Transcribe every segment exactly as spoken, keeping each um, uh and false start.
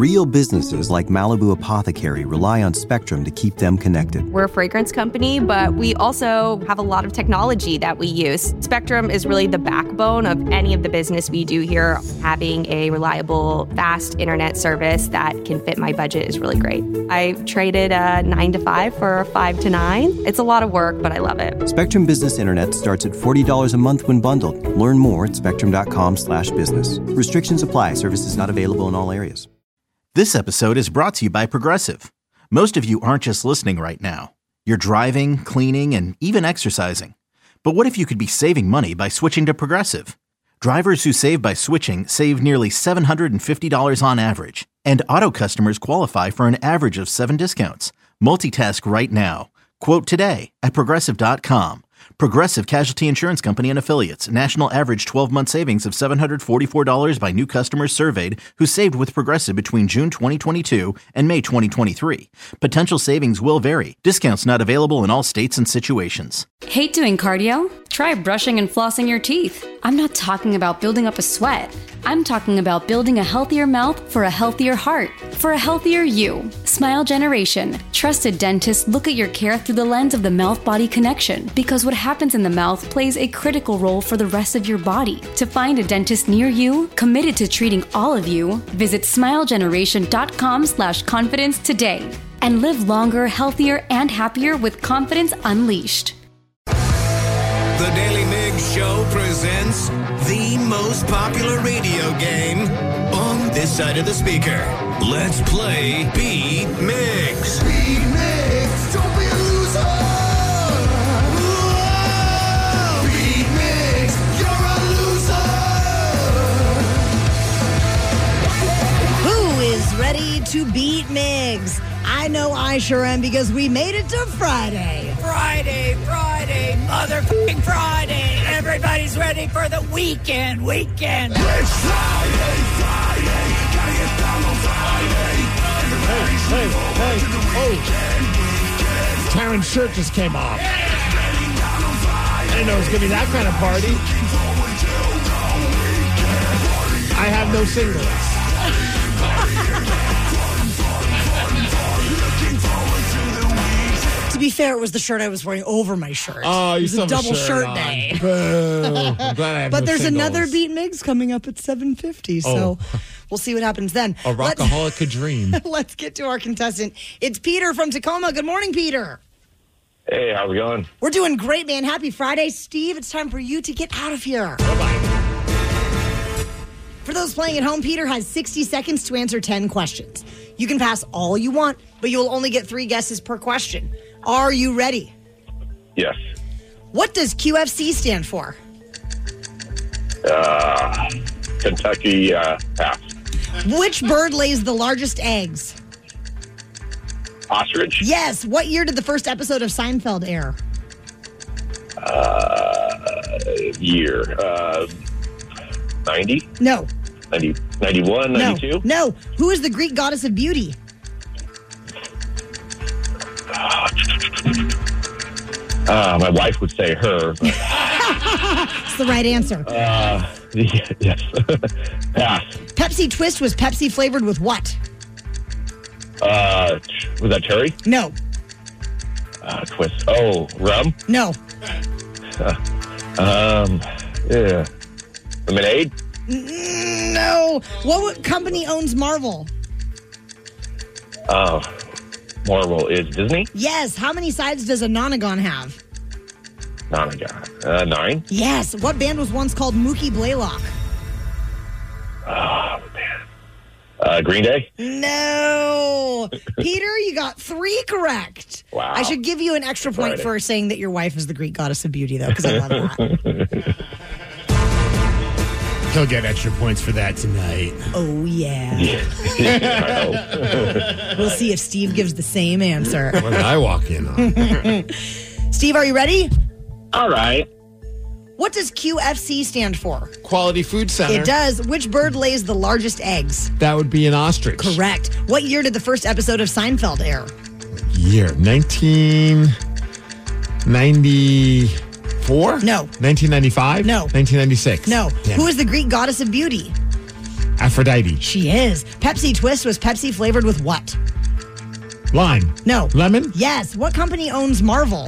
Real businesses like Malibu Apothecary rely on Spectrum to keep them connected. We're a fragrance company, but we also have a lot of technology that we use. Spectrum is really the backbone of any of the business we do here. Having a reliable, fast internet service that can fit my budget is really great. I traded a nine to five for a five to nine. It's a lot of work, but I love it. Spectrum Business Internet starts at forty dollars a month when bundled. Learn more at spectrum.com slash business. Restrictions apply. Services not available in all areas. This episode is brought to you by Progressive. Most of you aren't just listening right now. You're driving, cleaning, and even exercising. But what if you could be saving money by switching to Progressive? Drivers who save by switching save nearly seven hundred fifty dollars on average. And auto customers qualify for an average of seven discounts. Multitask right now. Quote today at Progressive dot com. Progressive Casualty Insurance Company and Affiliates. National average twelve-month savings of seven hundred forty-four dollars by new customers surveyed who saved with Progressive between June twenty twenty-two and May twenty twenty-three. Potential savings will vary. Discounts not available in all states and situations. Hate doing cardio? Try brushing and flossing your teeth. I'm not talking about building up a sweat. I'm talking about building a healthier mouth for a healthier heart, for a healthier you. Smile Generation. Trusted dentists look at your care through the lens of the mouth-body connection, because what happens in the mouth plays a critical role for the rest of your body. To find a dentist near you, committed to treating all of you, visit smilegeneration.com slash confidence today and live longer, healthier, and happier with confidence unleashed. The Daily Migs Show presents the most popular radio game on this side of the speaker. Let's play Beat Migs. Beat Migs, don't be a loser. Whoa. Beat Migs, you're a loser. Who is ready to beat Migs? I know I sure am, because we made it to Friday. Friday, Friday, motherfucking Friday. Everybody's ready for the weekend, weekend. It's Friday, Friday. Gotta get down on Friday. Everybody's hey, hey, to the weekend, oh. weekend. Taryn's shirt just came off. I didn't know it was going to be that kind of party. I have no singlets. To be fair, it was the shirt I was wearing over my shirt. Oh, you it was still a double have a shirt, shirt on. day. Boo. I'm glad I have But no there's singles. another Beat Migs coming up at seven fifty, so Oh. we'll see what happens then. A Let's- rockaholic a dream. Let's get to our contestant. It's Peter from Tacoma. Good morning, Peter. Hey, how's it going? We're doing great, man. Happy Friday. Steve, it's time for you to get out of here. Bye-bye. For those playing at home, Peter has sixty seconds to answer ten questions. You can pass all you want, but you will only get three guesses per question. Are you ready? Yes. What does Q F C stand for? Uh, Kentucky uh, pass. Which bird lays the largest eggs? Ostrich. Yes. What year did the first episode of Seinfeld air? Uh, year. Uh, ninety? No. ninety, ninety-one, ninety-two? No. No. Who is the Greek goddess of beauty? Uh, my wife would say her. But, That's the right answer. uh, yes. Pass. Pepsi Twist was Pepsi flavored with what? Uh, was that cherry? No. Uh, twist. Oh, rum? No. Um, yeah. Lemonade? Mm, no. What company owns Marvel? Oh, Marvel is Disney? Yes. How many sides does a nonagon have? Nonagon. Uh, nine? Yes. What band was once called Mookie Blaylock? Oh, man. Uh, Green Day? No. Peter, you got three correct. Wow. I should give you an extra point Friday. for saying that your wife is the Greek goddess of beauty, though, because I love that. He'll get extra points for that tonight. Oh, yeah. I know. We'll see if Steve gives the same answer. What did I walk in on? Steve, are you ready? All right. What does Q F C stand for? Quality Food Center. It does. Which bird lays the largest eggs? That would be an ostrich. Correct. What year did the first episode of Seinfeld air? Year nineteen ninety-four? No. nineteen ninety-five? No. nineteen ninety-six? No. Damn Who it. is the Greek goddess of beauty? Aphrodite. She is. Pepsi Twist was Pepsi flavored with what? Lime. No. Lemon? Yes. What company owns Marvel?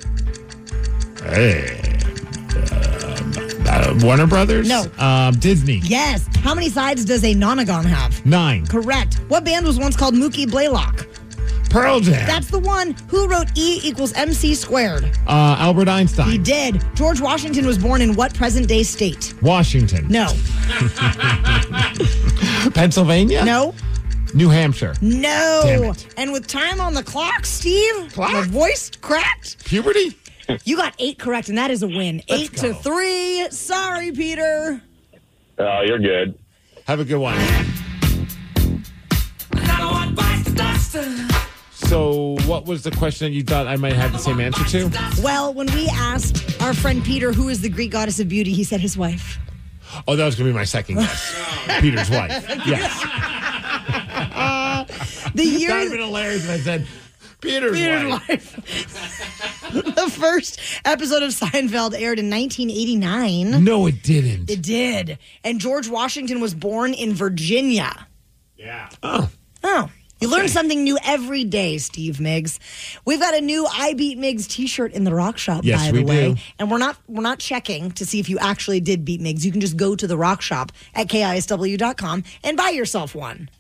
Hey. Um, uh, Warner Brothers? No. Um, Disney. Yes. How many sides does a nonagon have? Nine. Correct. What band was once called Mookie Blaylock? Pearl Jam. That's the one. Who wrote E equals M C squared? Uh, Albert Einstein. He did. George Washington was born in what present-day state? Washington. No. Pennsylvania? No. New Hampshire. No. Damn it. And with time on the clock, Steve, Clock? my voice cracked. Puberty? You got eight correct, and that is a win. Let's eight go. to three. Sorry, Peter. Oh, you're good. Have a good one. So, what was the question that you thought I might have the same answer to? Well, when we asked our friend Peter who is the Greek goddess of beauty, he said his wife. Oh, that was going to be my second guess. Peter's wife. Yes. The year That would have been hilarious if I said, Peter's, Peter's wife. wife. The first episode of Seinfeld aired in nineteen eighty-nine. No, it didn't. It did. And George Washington was born in Virginia. Yeah. Oh. Oh. You learn something new every day, Steve Miggs. We've got a new I Beat Miggs t-shirt in the Rock Shop, Yes, by the we way. do. And we're not we're not checking to see if you actually did beat Miggs. You can just go to the Rock Shop at K I S W dot com and buy yourself one.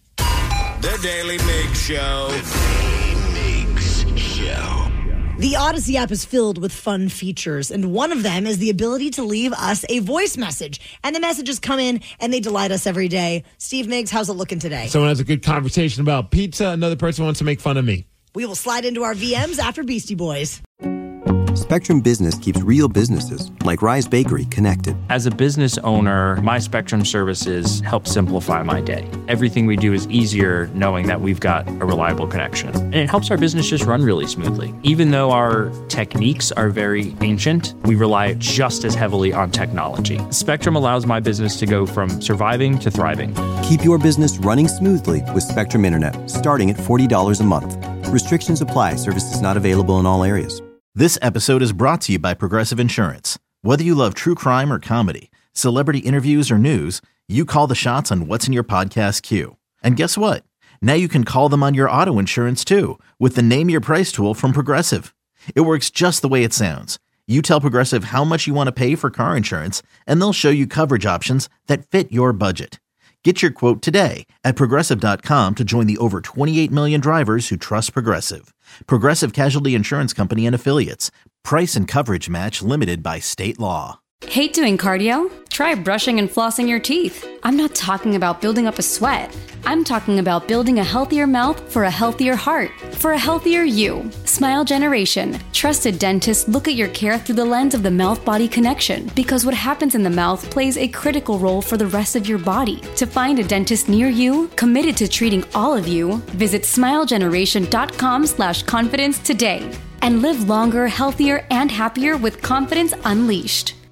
The Daily Mix Show. The Daily Mix Show. The Odyssey app is filled with fun features, and one of them is the ability to leave us a voice message. And the messages come in, and they delight us every day. Steve Miggs, how's it looking today? Someone has a good conversation about pizza. Another person wants to make fun of me. We will slide into our V Ms after Beastie Boys. Spectrum Business keeps real businesses, like Rise Bakery, connected. As a business owner, my Spectrum services help simplify my day. Everything we do is easier knowing that we've got a reliable connection. And it helps our business just run really smoothly. Even though our techniques are very ancient, we rely just as heavily on technology. Spectrum allows my business to go from surviving to thriving. Keep your business running smoothly with Spectrum Internet, starting at forty dollars a month. Restrictions apply. Services not available in all areas. This episode is brought to you by Progressive Insurance. Whether you love true crime or comedy, celebrity interviews or news, you call the shots on what's in your podcast queue. And guess what? Now you can call them on your auto insurance too with the Name Your Price tool from Progressive. It works just the way it sounds. You tell Progressive how much you want to pay for car insurance, and they'll show you coverage options that fit your budget. Get your quote today at Progressive dot com to join the over twenty-eight million drivers who trust Progressive. Progressive Casualty Insurance Company and Affiliates. Price and coverage match limited by state law. Hate doing cardio? Try brushing and flossing your teeth. I'm not talking about building up a sweat. I'm talking about building a healthier mouth for a healthier heart, for a healthier you. Smile Generation. Trusted dentists look at your care through the lens of the mouth-body connection, because what happens in the mouth plays a critical role for the rest of your body. To find a dentist near you, committed to treating all of you, visit smile generation dot com slash confidence today. And live longer, healthier, and happier with confidence unleashed.